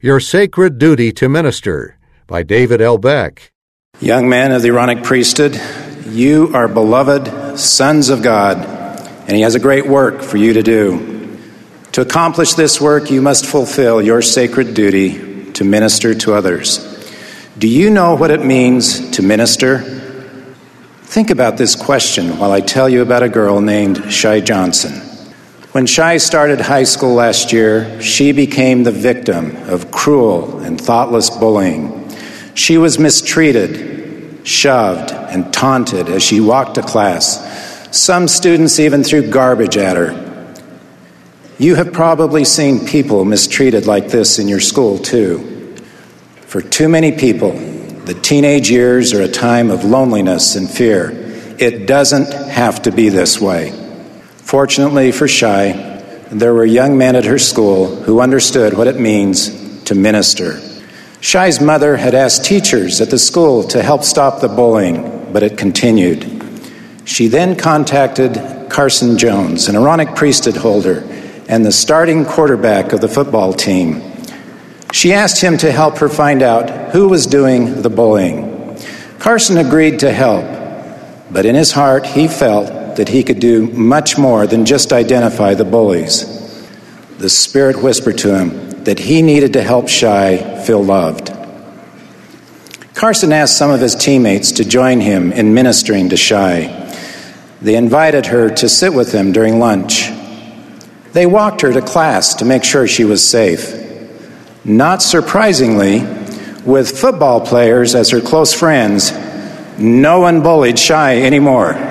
Your Sacred Duty to Minister by David L. Beck. Young men of the Aaronic priesthood, you are beloved sons of God, and He has a great work for you to do. To accomplish this work, you must fulfill your sacred duty to minister to others. Do you know what it means to minister? Think about this question while I tell you about a girl named Shai Johnson. When Shai started high school last year, she became the victim of cruel and thoughtless bullying. She was mistreated, shoved, and taunted as she walked to class. Some students even threw garbage at her. You have probably seen people mistreated like this in your school, too. For too many people, the teenage years are a time of loneliness and fear. It doesn't have to be this way. Fortunately for Shai, there were young men at her school who understood what it means to minister. Shai's mother had asked teachers at the school to help stop the bullying, but it continued. She then contacted Carson Jones, an Aaronic priesthood holder and the starting quarterback of the football team. She asked him to help her find out who was doing the bullying. Carson agreed to help, but in his heart he felt that he could do much more than just identify the bullies. The Spirit whispered to him that he needed to help Shai feel loved. Carson asked some of his teammates to join him in ministering to Shai. They invited her to sit with them during lunch. They walked her to class to make sure she was safe. Not surprisingly, with football players as her close friends, no one bullied Shai anymore.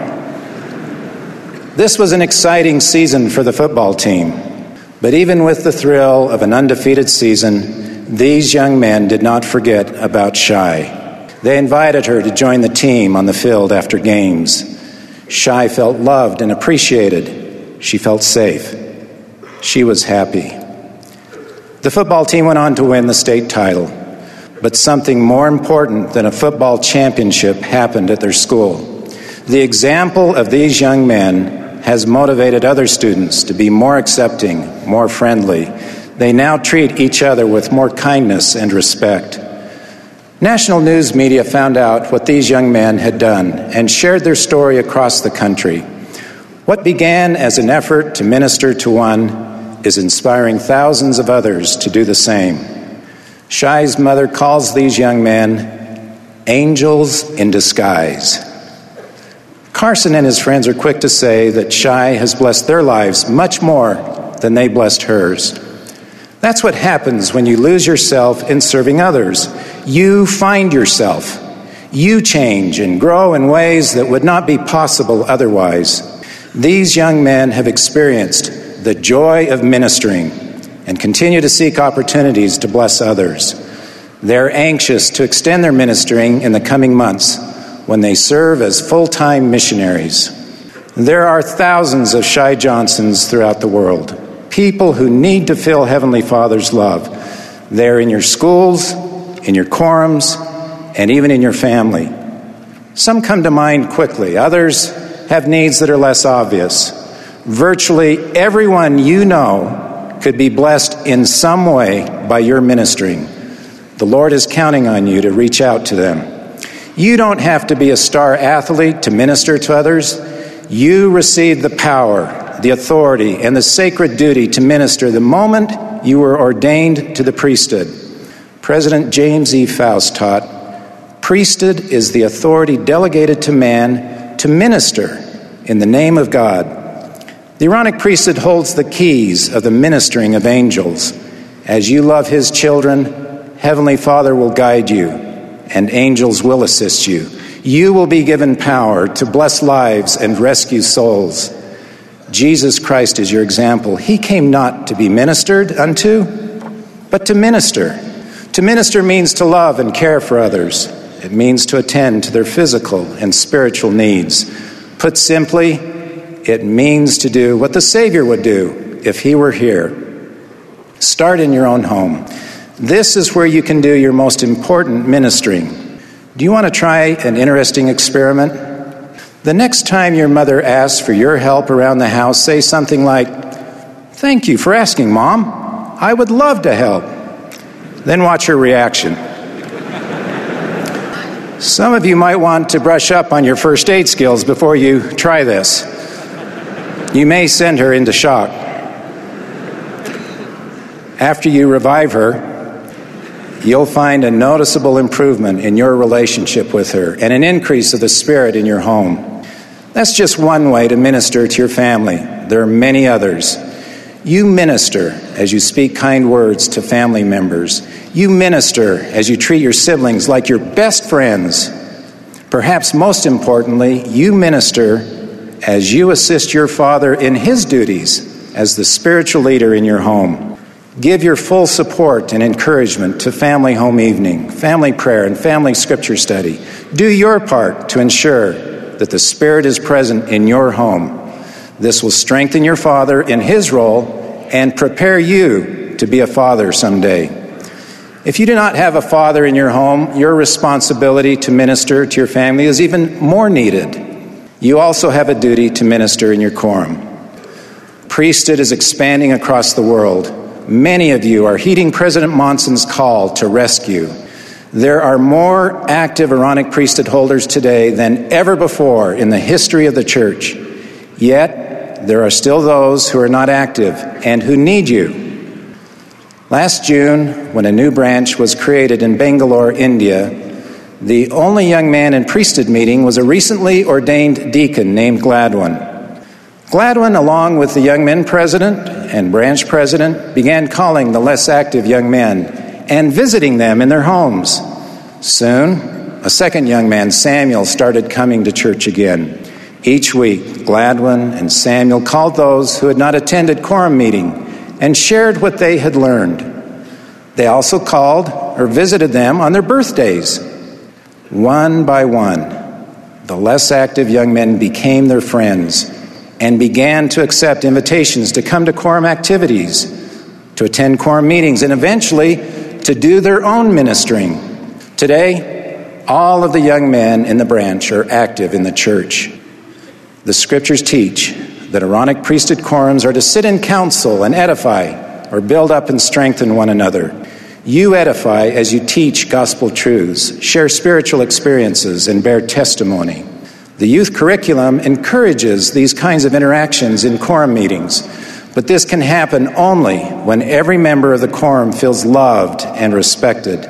This was an exciting season for the football team, but even with the thrill of an undefeated season, these young men did not forget about Shai. They invited her to join the team on the field after games. Shai felt loved and appreciated. She felt safe. She was happy. The football team went on to win the state title, but something more important than a football championship happened at their school. The example of these young men has motivated other students to be more accepting, more friendly. They now treat each other with more kindness and respect. National news media found out what these young men had done and shared their story across the country. What began as an effort to minister to one is inspiring thousands of others to do the same. Shai's mother calls these young men angels in disguise. Carson and his friends are quick to say that Shai has blessed their lives much more than they blessed hers. That's what happens when you lose yourself in serving others. You find yourself. You change and grow in ways that would not be possible otherwise. These young men have experienced the joy of ministering and continue to seek opportunities to bless others. They're anxious to extend their ministering in the coming months when they serve as full-time missionaries. There are thousands of Shai Johnsons throughout the world, people who need to feel Heavenly Father's love. They're in your schools, in your quorums, and even in your family. Some come to mind quickly. Others have needs that are less obvious. Virtually everyone you know could be blessed in some way by your ministering. The Lord is counting on you to reach out to them. You don't have to be a star athlete to minister to others. You receive the power, the authority, and the sacred duty to minister the moment you were ordained to the priesthood. President James E. Faust taught, "Priesthood is the authority delegated to man to minister in the name of God." The Aaronic priesthood holds the keys of the ministering of angels. As you love His children, Heavenly Father will guide you, and angels will assist you. You will be given power to bless lives and rescue souls. Jesus Christ is your example. He came not to be ministered unto, but to minister. To minister means to love and care for others. It means to attend to their physical and spiritual needs. Put simply, it means to do what the Savior would do if He were here. Start in your own home. This is where you can do your most important ministering. Do you want to try an interesting experiment? The next time your mother asks for your help around the house, say something like, "Thank you for asking, Mom. I would love to help." Then watch her reaction. Some of you might want to brush up on your first aid skills before you try this. You may send her into shock. After you revive her, you'll find a noticeable improvement in your relationship with her and an increase of the Spirit in your home. That's just one way to minister to your family. There are many others. You minister as you speak kind words to family members. You minister as you treat your siblings like your best friends. Perhaps most importantly, you minister as you assist your father in his duties as the spiritual leader in your home. Give your full support and encouragement to family home evening, family prayer, and family scripture study. Do your part to ensure that the Spirit is present in your home. This will strengthen your father in his role and prepare you to be a father someday. If you do not have a father in your home, your responsibility to minister to your family is even more needed. You also have a duty to minister in your quorum. Priesthood is expanding across the world. Many of you are heeding President Monson's call to rescue. There are more active Aaronic priesthood holders today than ever before in the history of the church. Yet, there are still those who are not active and who need you. Last June, when a new branch was created in Bangalore, India, the only young man in priesthood meeting was a recently ordained deacon named Gladwin. Gladwin, along with the young men president and branch president, began calling the less active young men and visiting them in their homes. Soon, a second young man, Samuel, started coming to church again. Each week, Gladwin and Samuel called those who had not attended quorum meeting and shared what they had learned. They also called or visited them on their birthdays. One by one, the less active young men became their friends and began to accept invitations to come to quorum activities, to attend quorum meetings, and eventually to do their own ministering. Today, all of the young men in the branch are active in the church. The scriptures teach that Aaronic priesthood quorums are to sit in council and edify or build up and strengthen one another. You edify as you teach gospel truths, share spiritual experiences, and bear testimony. The youth curriculum encourages these kinds of interactions in quorum meetings, but this can happen only when every member of the quorum feels loved and respected.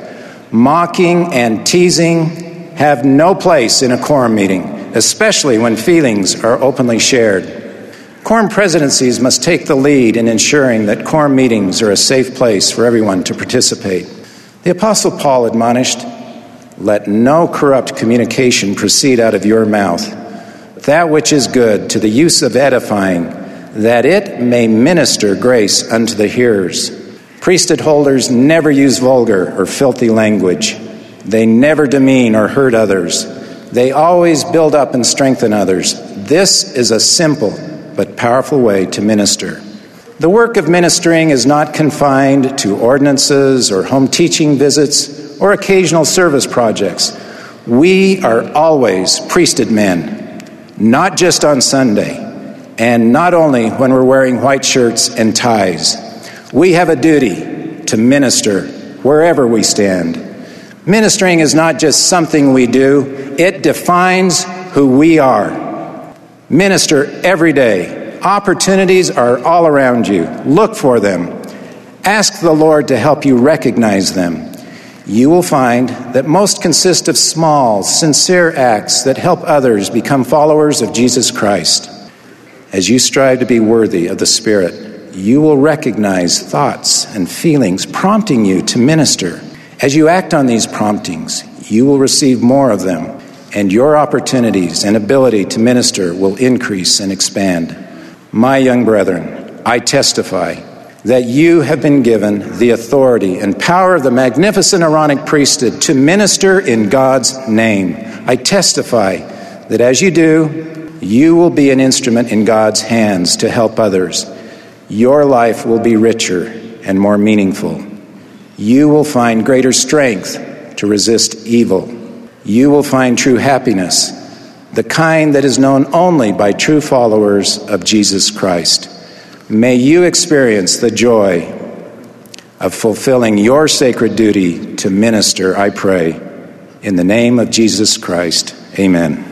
Mocking and teasing have no place in a quorum meeting, especially when feelings are openly shared. Quorum presidencies must take the lead in ensuring that quorum meetings are a safe place for everyone to participate. The Apostle Paul admonished, "Let no corrupt communication proceed out of your mouth, that which is good to the use of edifying, that it may minister grace unto the hearers." Priesthood holders never use vulgar or filthy language. They never demean or hurt others. They always build up and strengthen others. This is a simple but powerful way to minister. The work of ministering is not confined to ordinances or home teaching visits or occasional service projects. We are always priesthood men, not just on Sunday, and not only when we're wearing white shirts and ties. We have a duty to minister wherever we stand. Ministering is not just something we do, it defines who we are. Minister every day. Opportunities are all around you. Look for them. Ask the Lord to help you recognize them. You will find that most consist of small, sincere acts that help others become followers of Jesus Christ. As you strive to be worthy of the Spirit, you will recognize thoughts and feelings prompting you to minister. As you act on these promptings, you will receive more of them, and your opportunities and ability to minister will increase and expand. My young brethren, I testify that you have been given the authority and power of the magnificent Aaronic priesthood to minister in God's name. I testify that as you do, you will be an instrument in God's hands to help others. Your life will be richer and more meaningful. You will find greater strength to resist evil. You will find true happiness, the kind that is known only by true followers of Jesus Christ. May you experience the joy of fulfilling your sacred duty to minister, I pray. In the name of Jesus Christ, amen.